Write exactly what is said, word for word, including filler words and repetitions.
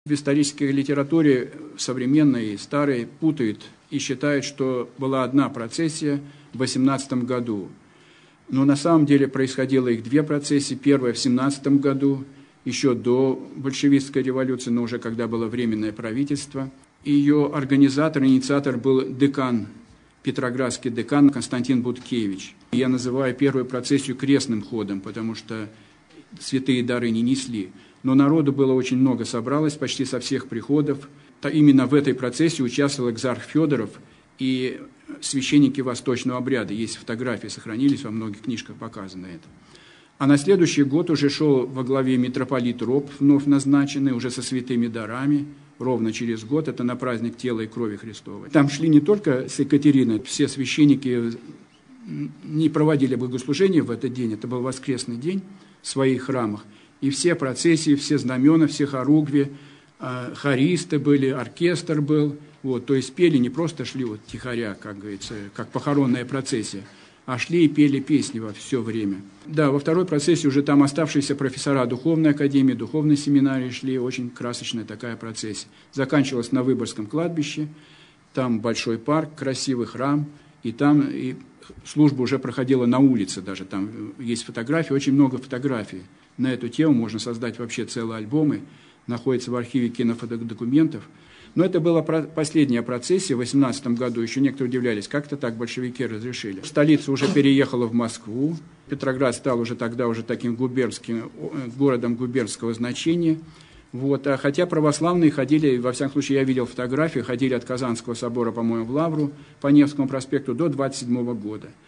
В исторической литературе современной и старой путают и считают, что была одна процессия в восемнадцатом году. Но на самом деле происходило их две процессии. Первая в семнадцатом году, еще до большевистской революции, но уже когда было временное правительство. Ее организатор, инициатор был декан, петроградский декан Константин Будкевич. Я называю первую процессию крестным ходом, потому что святые дары не несли. Но народу было очень много, собралось почти со всех приходов. Именно в этой процессии участвовал экзарх Федоров и священники восточного обряда. Есть фотографии, сохранились, во многих книжках показано это. А на следующий год уже шел во главе митрополит Роб, вновь назначенный, уже со святыми дарами, ровно через год, это на праздник тела и крови Христовой. Там шли не только с Екатериной, все священники не проводили богослужения в этот день, это был воскресный день в своих храмах. И все процессии, все знамена, все хоругви, хористы были, оркестр был. Вот, то есть пели, не просто шли вот тихоря, как говорится, как похоронная процессия, а шли и пели песни во все время. Да, во второй процессии уже там оставшиеся профессора духовной академии, духовной семинарии шли, очень красочная такая процессия. Заканчивалась на Выборгском кладбище, там большой парк, красивый храм, и там и служба уже проходила на улице даже, там есть фотографии, очень много фотографий. На эту тему можно создать вообще целые альбомы, находится в архиве кинофотодокументов. Но это была последняя процессия в восемнадцатом году, еще некоторые удивлялись, как-то так большевики разрешили. Столица уже переехала в Москву, Петроград стал уже тогда уже таким губернским, городом губернского значения. Вот. А хотя православные ходили, во всяком случае я видел фотографии, ходили от Казанского собора, по-моему, в Лавру по Невскому проспекту до двадцать седьмого года.